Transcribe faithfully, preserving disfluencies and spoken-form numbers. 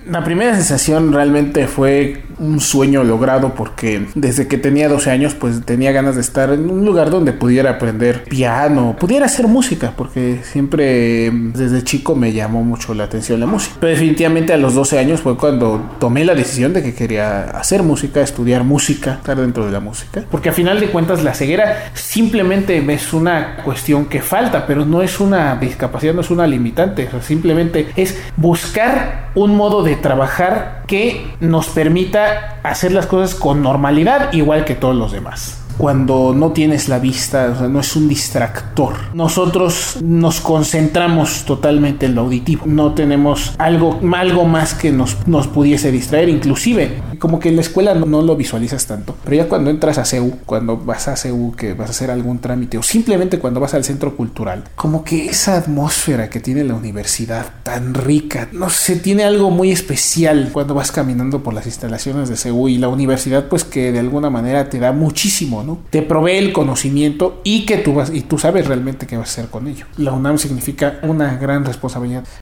La primera sensación realmente fue un sueño logrado porque desde que tenía doce años pues tenía ganas de estar en un lugar donde pudiera aprender piano, pudiera hacer música, porque siempre desde chico me llamó mucho la atención la música. Pero definitivamente a los doce años fue cuando tomé la decisión de que quería hacer música, estudiar música, estar dentro de la música. Porque a final de cuentas la ceguera simplemente es una cuestión que falta, pero no es una discapacidad, no es una limitante. O sea, simplemente es buscar un modo de trabajar que nos permita hacer las cosas con normalidad, igual que todos los demás. Cuando no tienes la vista, o sea, no es un distractor. Nosotros nos concentramos totalmente en lo auditivo. No tenemos algo, algo más que nos, nos pudiese distraer. Inclusive, como que en la escuela no, no lo visualizas tanto. Pero ya cuando entras a C U, cuando vas a C U, que vas a hacer algún trámite, o simplemente cuando vas al centro cultural, como que esa atmósfera que tiene la universidad tan rica, no sé, tiene algo muy especial cuando vas caminando por las instalaciones de C U y la universidad, pues que de alguna manera te da muchísimo, ¿no? Te provee el conocimiento y que tú vas y tú sabes realmente qué vas a hacer con ello. La UNAM significa una gran responsabilidad.